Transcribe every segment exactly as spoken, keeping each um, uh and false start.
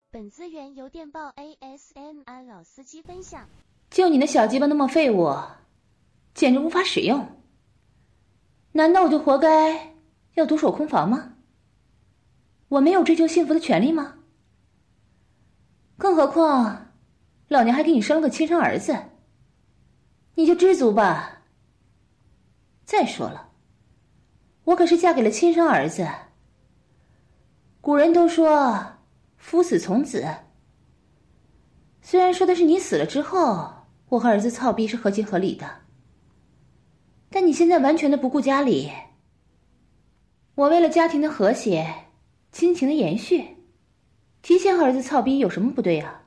本资源由电报 A S M R 老司机分享。 就你那小鸡巴那么废物，简直无法使用。难道我就活该要独守空房吗？我没有追求幸福的权利吗？更何况，老娘还给你生了个亲生儿子，你就知足吧。再说了，我可是嫁给了亲生儿子。古人都说夫死从子，虽然说的是你死了之后我和儿子操逼是合情合理的，但你现在完全的不顾家里。我为了家庭的和谐，亲情的延续，提前和儿子操逼有什么不对啊？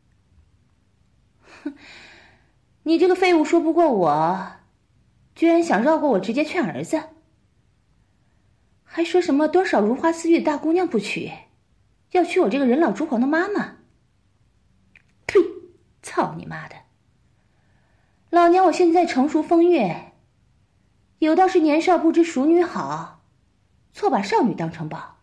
哼，你这个废物说不过我，居然想绕过我直接劝儿子，还说什么多少如花似玉的大姑娘不娶，要娶我这个人老珠黄的妈妈。呸！操你妈的！老娘我现在成熟风月，有道是年少不知淑女好，错把少女当成宝。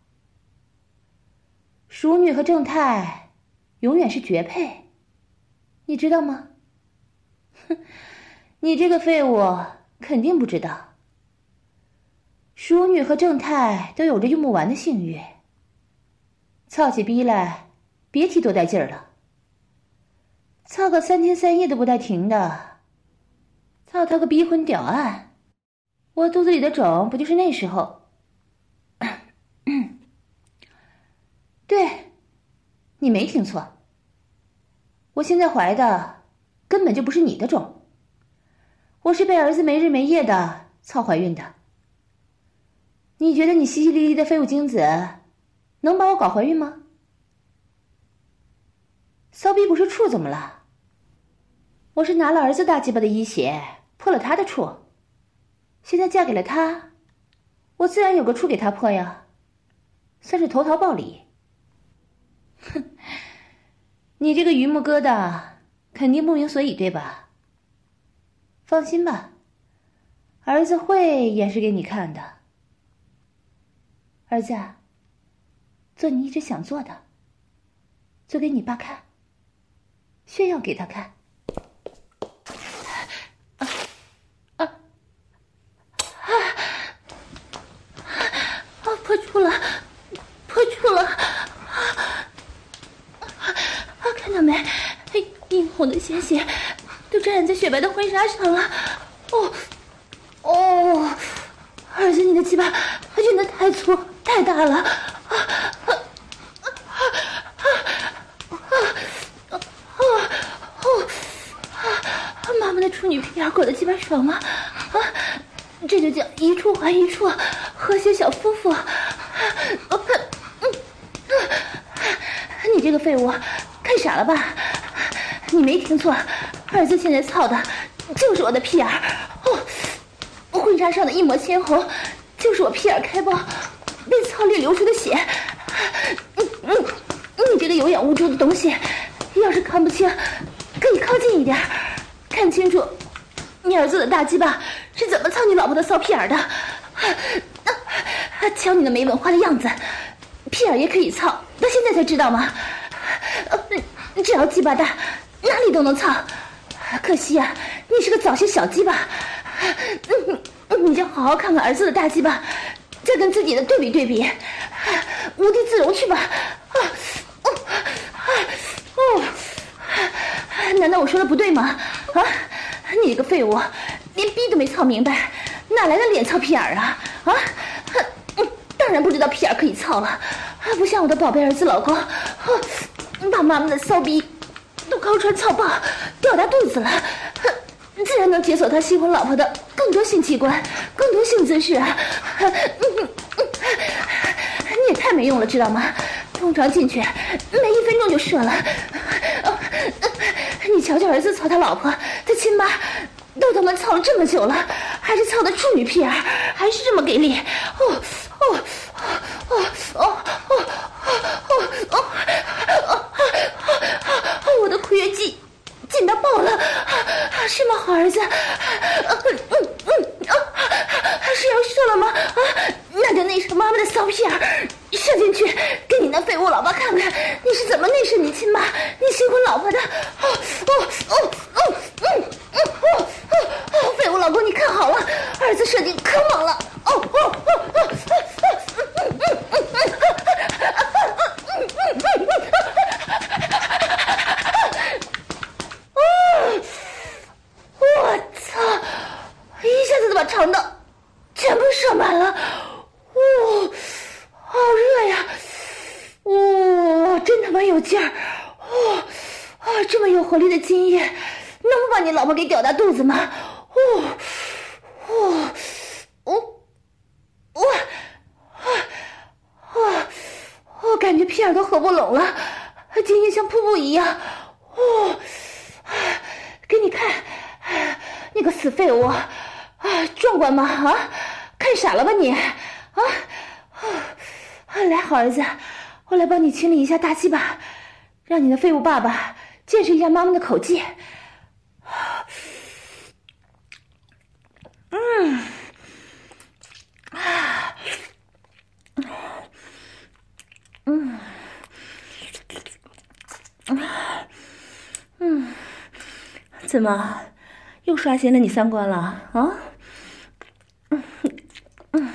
淑女和正太永远是绝配，你知道吗？哼，你这个废物肯定不知道，淑女和正太都有着用不完的性欲，操起逼来别提多带劲儿了。操个三天三夜都不带停的，操他个逼婚屌案，我肚子里的种不就是那时候。对，你没听错，我现在怀的根本就不是你的种，我是被儿子没日没夜的操怀孕的。你觉得你淅淅沥沥的废物精子能把我搞怀孕吗？骚逼不是处怎么了？我是拿了儿子大鸡巴的一血破了他的处，现在嫁给了他，我自然有个处给他破呀，算是投桃报李。哼，你这个榆木疙瘩肯定不明所以对吧？放心吧，儿子会演示给你看的。儿子，做你一直想做的，做给你爸看，炫耀给他看。啊啊啊！啊！破处了，破处了！啊，看到没？殷红的鲜血都沾染在雪白的婚纱上了。哦哦，儿子，你的鸡巴真的太粗太大了！啊啊啊啊啊！妈妈的处女屁眼裹得鸡巴爽吗？啊，这就叫一处还一处，和谐小夫妇。你这个废物，看傻了吧？你没听错，儿子现在操的就是我的屁眼儿。哦，婚纱上的一抹鲜红，就是我屁眼开包被操裂流出的血。嗯嗯，你这个有眼无珠的东西，要是看不清，可以靠近一点，看清楚你儿子的大鸡巴是怎么操你老婆的骚屁眼的。瞧你那没文化的样子，屁眼也可以操，到现在才知道吗？只要鸡巴大，哪里都能操。可惜啊，你是个早泄小鸡巴。你就好好看看儿子的大鸡巴，再跟自己的对比对比，无地自容去吧。哦，难道我说的不对吗？啊，你这个废物，连逼都没操明白，哪来的脸操屁眼啊？啊，当然不知道屁眼可以操了，不像我的宝贝儿子老公，把妈妈的骚逼都高穿操爆，吊大肚子了，自然能解锁他新婚老婆的更多性器官，更多性姿势。你也太没用了，知道吗？通常进去没一分钟就射了。你瞧瞧儿子操他老婆，他亲妈都他妈操了这么久了，还是操的处女屁眼，还是这么给力。哦哦哦哦哦哦哦哦！我的括约肌紧到爆了，是吗，好儿子？嗯嗯嗯啊，是要射了吗？啊，那就那是妈妈的骚屁眼，射进去，给你那废物老宝宝看看你是怎么内射你亲妈、你新婚老婆的！哦哦哦哦嗯嗯哦哦哦！废物老公，你看好了，儿子射精可猛了！哦哦哦哦哦嗯嗯嗯嗯嗯。我操！一下子就把肠道全部射满了，哇、哦，好热呀！哇、哦，真他妈有劲儿！哇、哦、啊，这么有活力的精液，能不把你老婆给屌大肚子吗？哦哦哦我啊！我感觉屁眼都合不拢了，精液像瀑布一样。哦，给你看。你个死废物啊！壮观吗？啊，看傻了吧你？啊啊！来，好儿子，我来帮你清理一下大鸡巴，让你的废物爸爸见识一下妈妈的口技。嗯啊嗯嗯，怎么？又刷新了你三观了啊？嗯嗯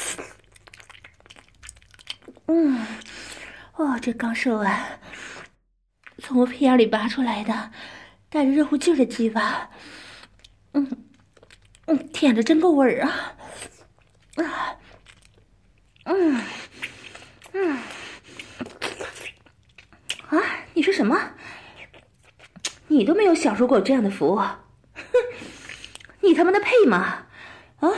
嗯，哦，这刚射完，从我屁眼里拔出来的，带着热乎劲儿的鸡巴，嗯嗯，舔着真够味儿啊！啊，嗯嗯啊，你说什么？你都没有享受过这样的服务？哼，你他妈的配吗？啊！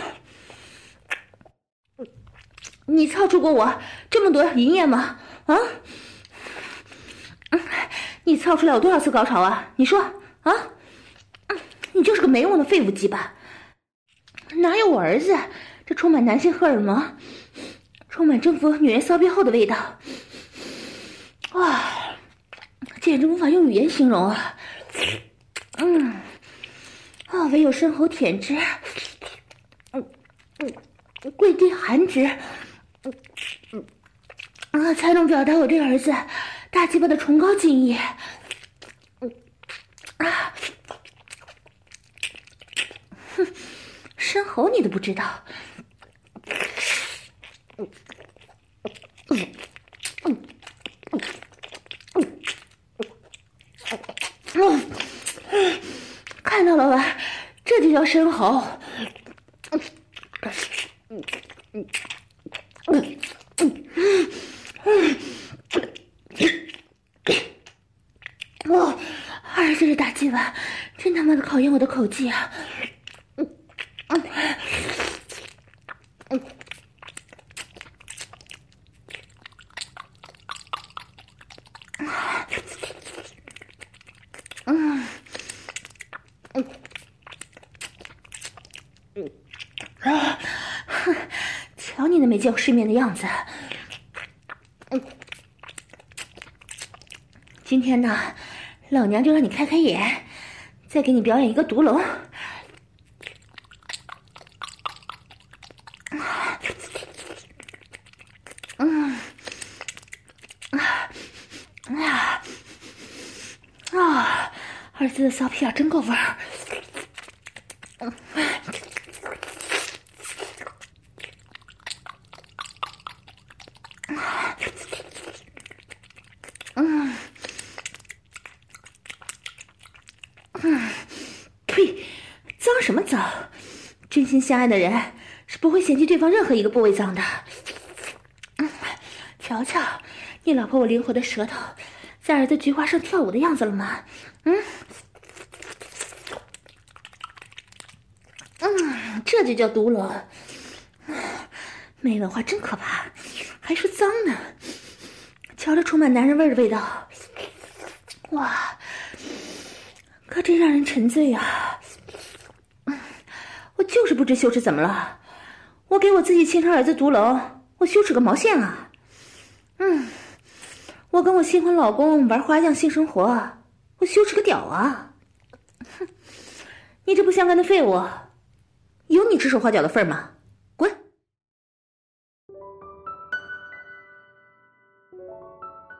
你操出过我这么多营业吗？啊！你操出来有多少次高潮啊？你说啊！你就是个没用的废物鸡巴，哪有我儿子这充满男性荷尔蒙、充满征服女人骚逼后的味道？哇，简直无法用语言形容啊！嗯，啊，唯有深喉舔汁，嗯嗯，跪地含汁，嗯嗯啊，才能表达我这儿子大鸡巴的崇高敬意。嗯啊，哼，深喉你都不知道。嗯嗯嗯嗯嗯，看到了吧？这就叫深喉。嗯嗯嗯嗯嗯嗯。哇，儿子这大鸡巴真他妈的考验我的口技啊！嗯嗯嗯嗯嗯嗯啊！瞧你那没见过世面的样子！嗯，今天呢，老娘就让你开开眼，再给你表演一个毒龙。嗯啊啊啊！儿子的骚屁眼真够味儿。嗯嗯嗯，呸！脏什么脏？真心相爱的人是不会嫌弃对方任何一个部位脏的。嗯，瞧瞧，你老婆我灵活的舌头在儿子菊花上跳舞的样子了吗？嗯嗯，这就叫毒龙。没文化真可怕，还说脏呢。瞧着充满男人味的味道，哇，可真让人沉醉啊！我就是不知羞耻怎么了？我给我自己亲生儿子毒龙，我羞耻个毛线啊！嗯，我跟我新婚老公玩花样性生活，我羞耻个屌啊！哼，你这不相干的废物，有你指手画脚的份吗？滚！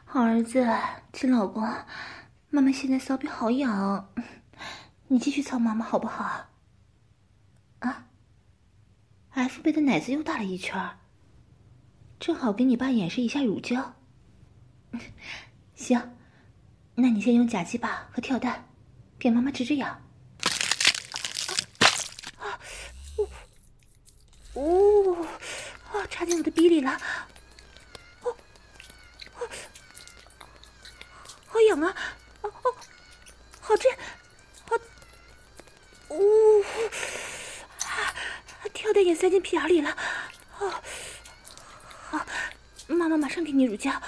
好儿子，亲老公，妈妈现在骚逼好痒，你继续操妈妈好不好？啊 ？F 贝的奶子又大了一圈，正好给你爸演示一下乳胶。行，那你先用假鸡巴和跳蛋给妈妈止止痒。啊！哦哦啊！插进我的逼里了！哦哦，好痒啊！哦哦，好震！好哦啊！跳蛋也塞进屁眼里了。哦，好，妈妈马上给你乳胶。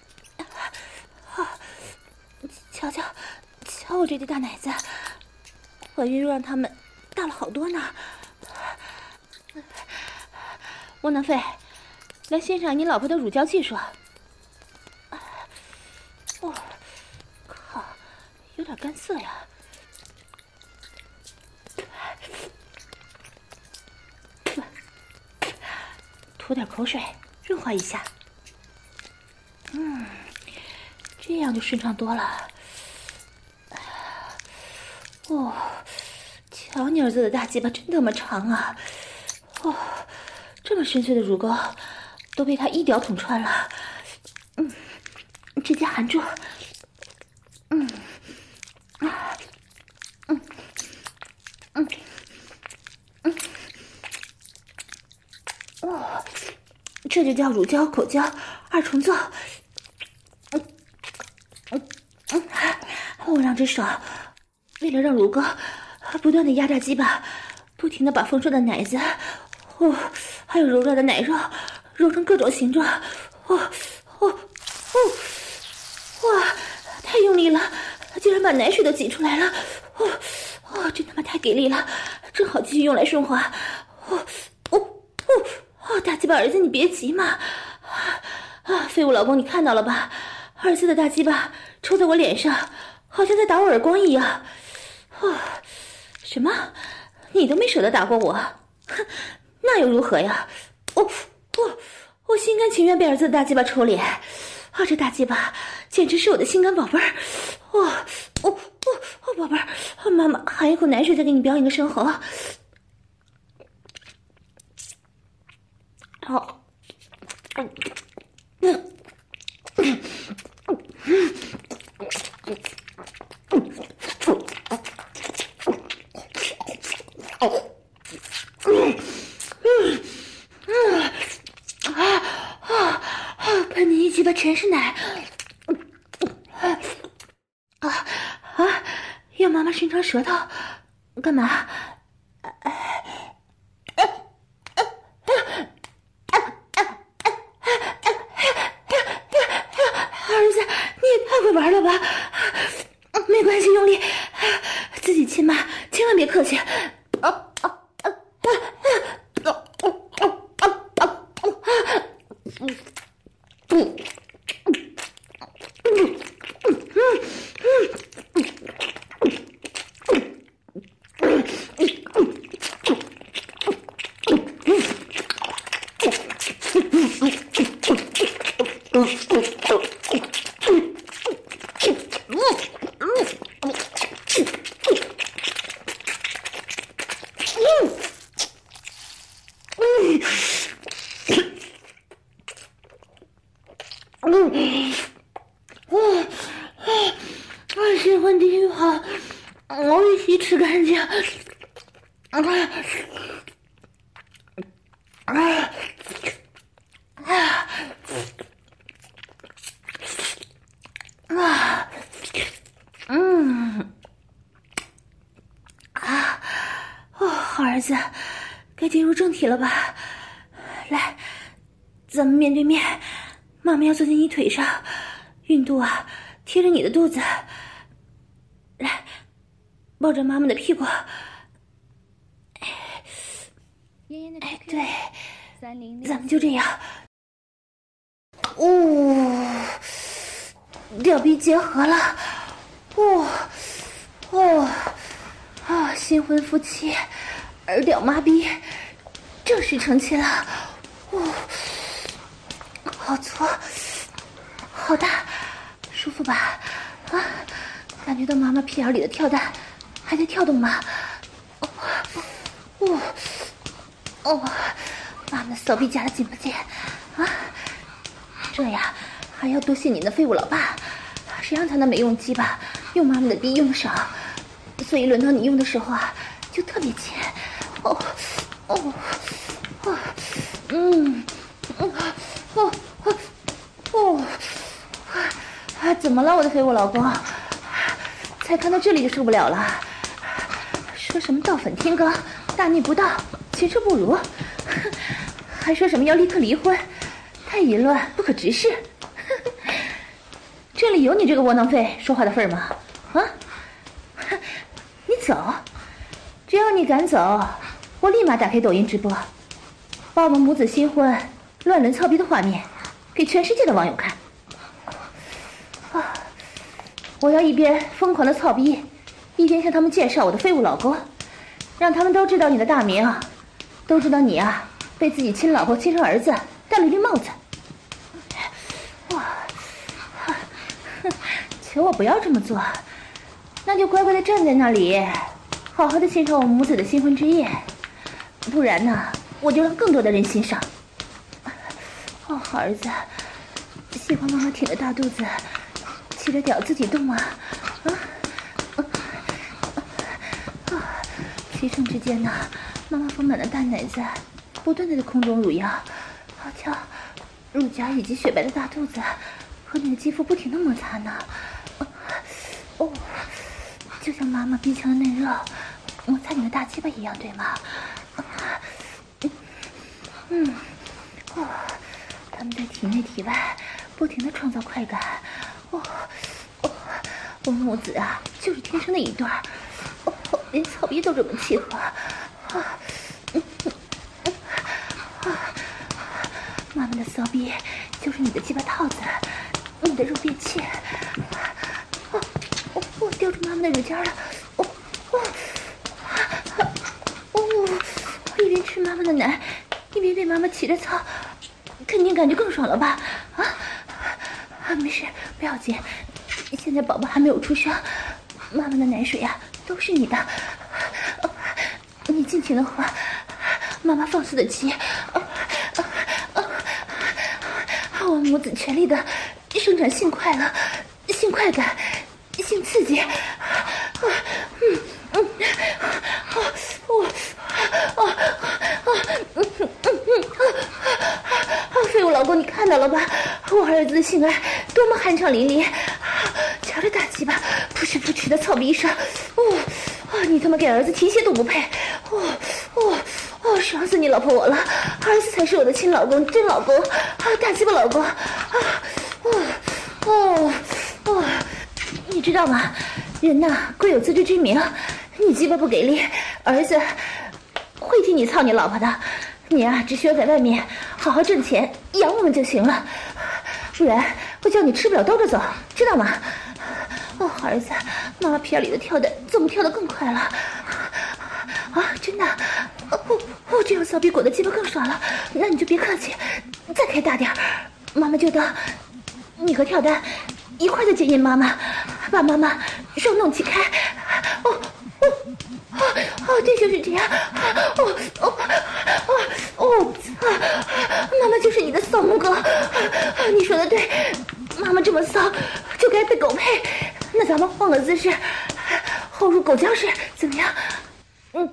啊！瞧瞧，瞧我这对大奶子，怀孕又让他们大了好多呢。窝囊废，来欣赏你老婆的乳胶技术。哦，靠，有点干涩呀。吐点口水润滑一下。嗯，这样就顺畅多了。哦，瞧你儿子的大鸡巴真他妈长啊！哦，这么深邃的乳沟都被他一屌捅穿了。嗯，直接含住。嗯，啊，嗯，嗯，嗯，哦，这就叫乳胶口交二重奏。嗯，嗯，嗯，我让只手为了让乳沟不断的压榨鸡巴，不停的把丰硕的奶子，哦，还有柔软的奶肉揉成各种形状，哦哦哦，哇，太用力了，竟然把奶水都挤出来了，哦哦，真他妈太给力了，正好继续用来顺滑，哦哦哦哦，大鸡巴儿子你别急嘛，啊，废物老公你看到了吧？儿子的大鸡巴抽在我脸上，好像在打我耳光一样。哦，什么？你都没舍得打过我？哼，那又如何呀？我我我心甘情愿被儿子的大鸡巴抽脸，啊，这大鸡巴简直是我的心肝宝贝儿！哇，哦哦哦，宝贝儿，妈妈含一口奶水再给你表演个生猴。好，嗯嗯嗯嗯。哦，嗯嗯嗯啊啊啊！喷你一鸡巴全是奶，啊啊！要妈妈伸长舌头干嘛？儿子，你也太会玩了吧！没关系，用力，自己亲嘛，千万别客气。啊啊啊啊啊啊啊啊！嗯嗯嗯嗯，我我新婚地狱好，我必须吃干净。啊啊啊！嗯啊哦，好儿子，该进入正题了吧？来，咱们面对面。妈妈要坐在你腿上，孕肚啊贴着你的肚子，来抱着妈妈的屁股。哎，对，咱们就这样。哦，吊逼结合了，哦哦啊！新婚夫妻儿屌妈逼正式成亲了，哦。好粗，好大， 舒服吧？啊，感觉到妈妈屁眼里的跳蛋还在跳动吗？哦，哦，哦，妈妈的骚逼夹得紧不紧？啊，这样还要多谢你那废物老爸，谁让他那没用鸡巴用妈妈的逼用的少，所以轮到你用的时候啊，就特别紧。哦，哦，哦，嗯，哦，哦，哦，哦，啊，怎么了，我的废物老公？才看到这里就受不了了，说什么倒粉天罡，大逆不道，禽兽不如，还说什么要立刻离婚，太淫乱，不可直视。这里有你这个窝囊废说话的份儿吗？啊，你走，只要你敢走，我立马打开抖音直播，把我们母子新婚乱伦操逼的画面给全世界的网友看。啊，我要一边疯狂的操逼，一边向他们介绍我的废物老公，让他们都知道你的大名，都知道你啊被自己亲老婆亲生儿子戴了绿帽子。哇，求我不要这么做，那就乖乖的站在那里，好好的欣赏我们母子的新婚之夜，不然呢，我就让更多的人欣赏。哦，好儿子，喜欢妈妈挺着大肚子，起着屌自己动啊！啊啊啊！骑乘之间呢，妈妈丰满的大奶子不断的在空中乳摇，好瞧，乳夹以及雪白的大肚子和你的肌肤不停的摩擦呢。哦，就像妈妈逼腔的嫩肉摩擦你的大鸡巴一样，对吗？嗯，哦，他们在体内体外不停的创造快感。哦，哦，我母子啊，就是天生的一对儿。哦，连草逼都这么契合。啊，嗯嗯啊，妈妈的骚逼就是你的鸡巴套子，你的肉便器。哦，哦，我叼住妈妈的乳尖了。哦，哦，哦，一边吃妈妈的奶，一边被妈妈骑着操，肯定感觉更爽了吧？啊啊，没事，不要紧，现在宝宝还没有出生，妈妈的奶水呀、啊、都是你的，啊、你尽情的喝，妈妈放肆的骑，啊啊啊！我母子全力的生产性快乐、性快感、性刺激，啊嗯嗯啊我啊啊嗯嗯嗯啊！废物老公，你看到了吧？我儿子的性爱多么酣畅淋漓，瞧着大鸡巴扑哧扑哧的操逼声，哦哦，你他妈给儿子提鞋都不配，哦哦哦，爽死你老婆我了，儿子才是我的亲老公，真老公啊，大鸡巴老公啊，哦哦哦，你知道吗？人呐贵有自知之明，你鸡巴不给力，儿子会替你操你老婆的。你啊，只需要在外面好好挣钱养我们就行了，不然我叫你吃不了兜着走，知道吗？哦，儿子，妈妈屁眼里的跳的怎么跳得更快了？啊，真的？哦哦，这样骚逼裹的鸡巴更爽了，那你就别客气，再开大点，妈妈就当你和跳蛋一块的检验妈妈，把妈妈肉弄起开。哦哦哦哦，对，就是这样。哦哦哦哦啊！妈妈就是你的骚母狗，你说的对，妈妈这么骚就该被狗配。那咱们换个姿势，后入狗交式怎么样？嗯，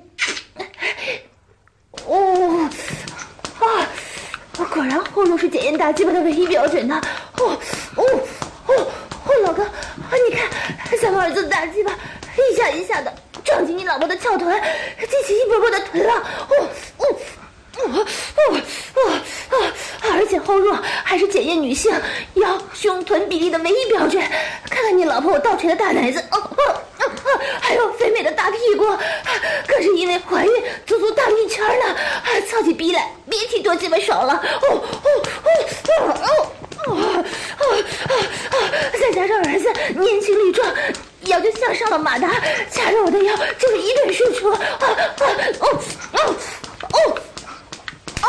哦啊，果然后入是检验大鸡巴的唯一标准呢。哦哦哦哦，老公，你看咱们儿子的大鸡巴一下一下的撞击你老婆的翘臀，激起一波波的臀浪。哦哦哦哦哦哦！而且后入还是检验女性腰胸臀比例的唯一标准。看看你老婆我倒垂的大奶子，哦哦哦哦，还有肥美的大屁股，可是因为怀孕足足大一圈呢，操起逼来别提多鸡巴爽了。哦哦哦哦哦哦哦哦！再加上儿子年轻力壮，腰就像上了马达，掐着我的腰就是一顿输出。啊啊哦哦哦哦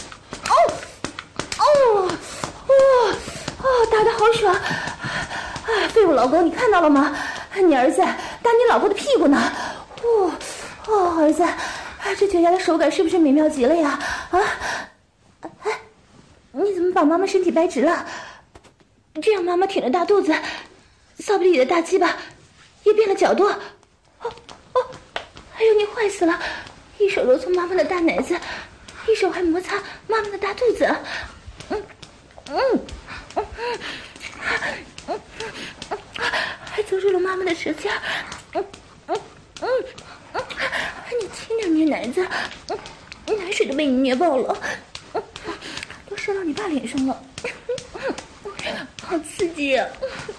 哦哦哦，打得好爽！啊， 废物老公，你看到了吗？你儿子打你老婆的屁股呢！哦哦，儿子，这绝佳的手感是不是美妙极了呀？啊，哎，你怎么把妈妈身体掰直了？这样妈妈挺着大肚子，骚逼里的大鸡巴也变了角度。哦哦，哎呦，你坏死了！一手揉搓妈妈的大奶子，一手还摩擦妈妈的大肚子。嗯嗯嗯嗯嗯，还揪住了妈妈的舌尖。嗯嗯嗯嗯，你轻点捏奶子，嗯，奶水都被你捏爆了，嗯，都射到你爸脸上了，好刺激啊！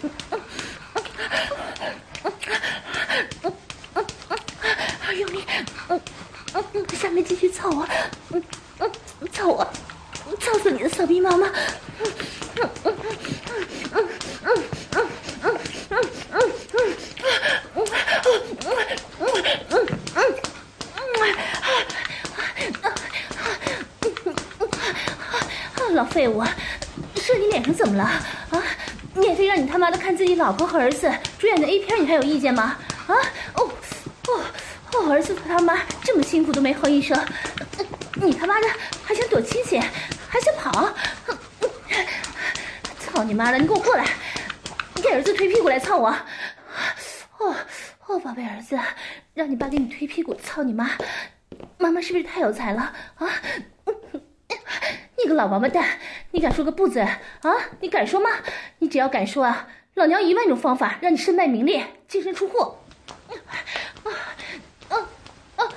用力，嗯嗯嗯，下面继续操我，嗯嗯，操我，操死你的骚逼妈妈！嗯嗯嗯嗯嗯嗯嗯嗯嗯嗯嗯嗯嗯嗯，老废物，射你脸上怎么了啊？免费让你他妈的看自己老婆和儿子主演的 A 片，你还有意见吗？啊？哦哦哦，儿子他妈这么辛苦都没哼一声，你他妈的还想躲亲戚，还想跑？操你妈的！你给我过来，给儿子推屁股来操我！哦哦，宝贝儿子，让你爸给你推屁股，操你妈！妈妈是不是太有才了啊？你个老王八蛋，你敢说个不字啊？你敢说吗？你只要敢说啊，老娘一万种方法让你身败名裂，净身出户！啊啊啊啊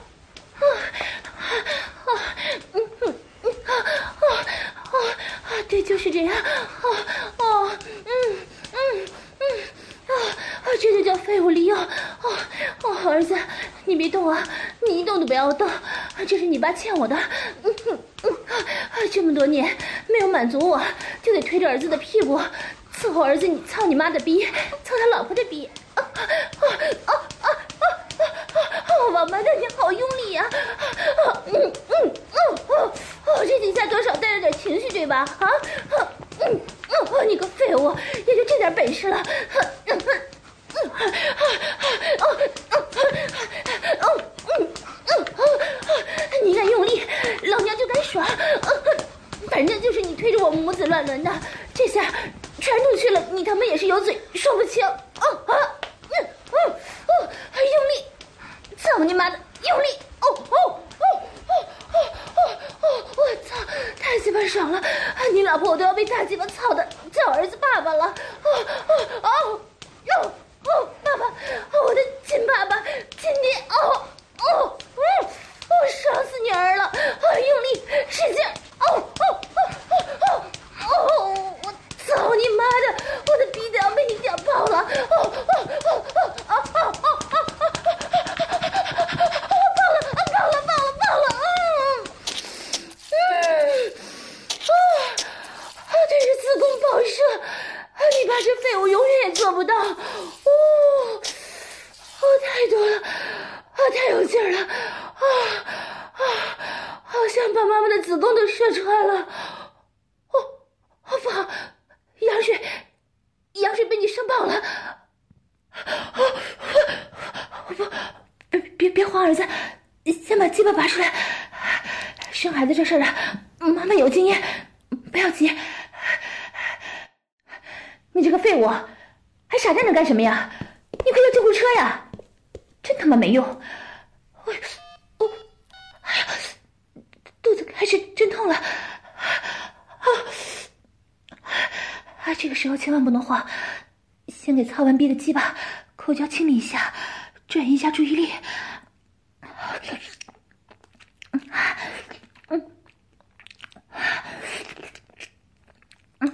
啊！嗯嗯嗯啊啊啊啊！对，就是这样。哦哦嗯嗯嗯啊啊！这就叫废物利用。哦哦，儿子，你别动啊，你一动都不要动，这是你爸欠我的。嗯嗯嗯啊！这么多年没有满足我，就得推着儿子的屁股伺候儿子，你操你妈的逼，操他老婆的逼！啊啊啊啊啊啊！王八蛋，你好用力呀！啊嗯嗯嗯哦哦，这几下多少带着点情绪对吧？啊啊嗯嗯，你个废物，也就这点本事了。嗯嗯嗯啊啊啊啊啊嗯嗯你敢用力，老娘就敢爽。反正就是你推着我母子乱伦的，这下传出去了，你他妈也是有嘴说不清。啊啊嗯嗯嗯，用力，操你妈的，用力！哦哦哦哦哦哦哦！我操，太鸡巴爽了！你老婆我都要被大鸡巴操的叫儿子爸爸了！哦哦哦哦哦，爸爸，我的亲爸爸，亲爹！哦哦嗯，我爽死女儿了！啊，用力，使劲！哦哦哦哦哦哦！我操你妈的，我的逼都要被你屌爆了！哦哦哦哦哦哦哦哦！爆了！爆了！爆了！爆了！嗯嗯啊啊！这是子宫爆射，你爸这废物永远也做不到！哦哦，太多了，啊，太有劲儿了！啊啊！好像把妈妈的子宫都射穿了！哦哦，不好，羊水，羊水被你射爆了！啊！不，别别别慌，儿子，先把鸡巴拔出来。生孩子这事儿啊，妈妈有经验，不要急。你这个废物，还傻站着干什么呀？你快叫救护车呀！真他妈没用！我我哎呀，肚子开始阵痛了。啊啊！这个时候千万不能慌，先给操完逼的鸡巴口交清理一下，转移一下注意力。嗯嗯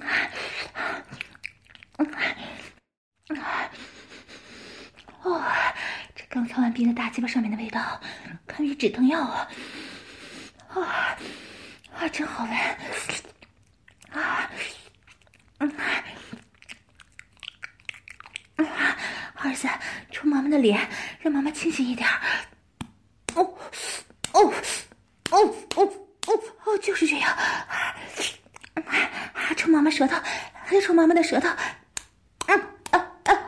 嗯嗯哦，这刚操完逼的大鸡巴上面的味道，堪比止疼药啊！啊啊，真好闻啊！嗯嗯，儿子，冲妈妈的脸，让妈妈清醒一点。哦哦哦哦哦哦，就是这样。啊，冲妈妈舌头，还得冲妈妈的舌头。嗯啊啊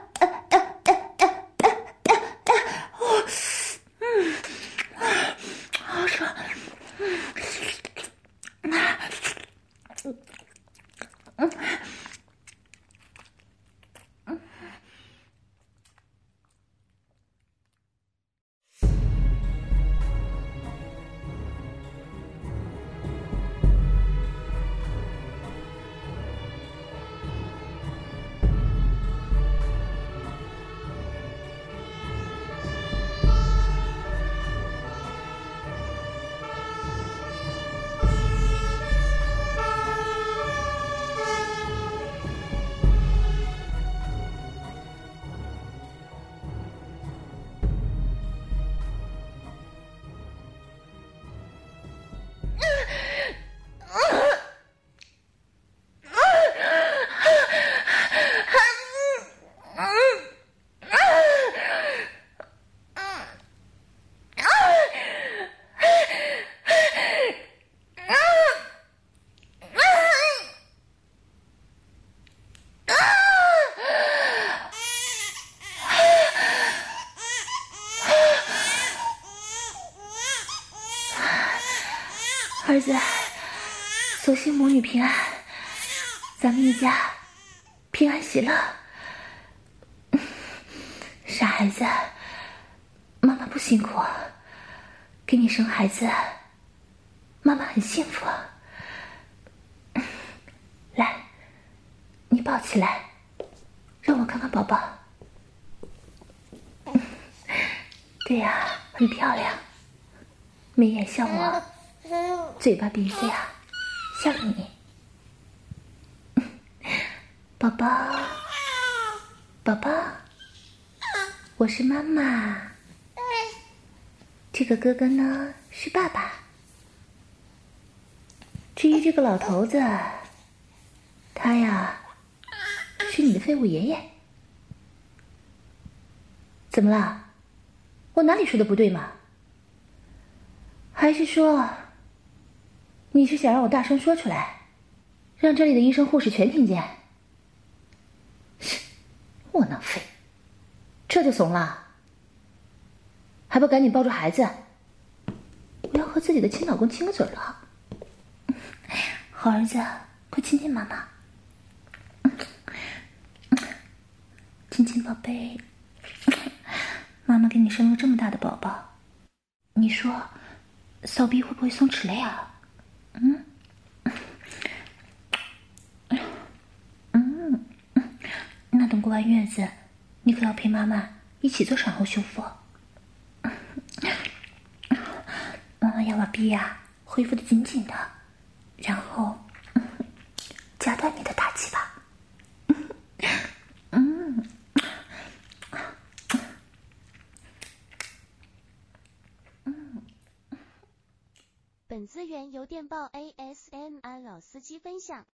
儿子，所幸母女平安，咱们一家平安喜乐。傻孩子，妈妈不辛苦，给你生孩子，妈妈很幸福。来，你抱起来，让我看看宝宝。对呀，很漂亮，眉眼像我，嘴巴鼻子呀像你。宝宝，宝宝，我是妈妈，这个哥哥呢是爸爸。至于这个老头子，他呀是你的废物爷爷。怎么了？我哪里说的不对嘛？还是说你是想让我大声说出来，让这里的医生护士全听见？窝囊废，这就怂了？还不赶紧抱住孩子？我要和自己的亲老公亲个嘴了。好儿子，快亲亲妈妈。亲亲宝贝，妈妈给你生了这么大的宝宝，你说骚逼会不会松弛了呀？嗯嗯，那等过完月子，你可要陪妈妈一起做产后修复。妈妈要把逼呀恢复的紧紧的，然后夹断你的大鸡巴。嗯。 本资源由电报 A S M R 老司机分享。